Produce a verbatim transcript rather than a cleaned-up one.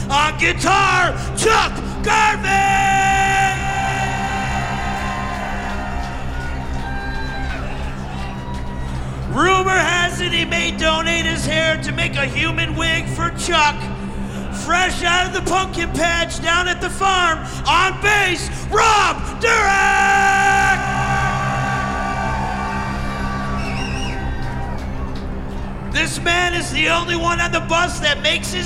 On guitar, Chuck Garvin! Rumor has it he may donate his hair to make a human wig for Chuck. Fresh out of the pumpkin patch down at the farm, on bass, Rob Durack! This man is the only one on the bus that makes his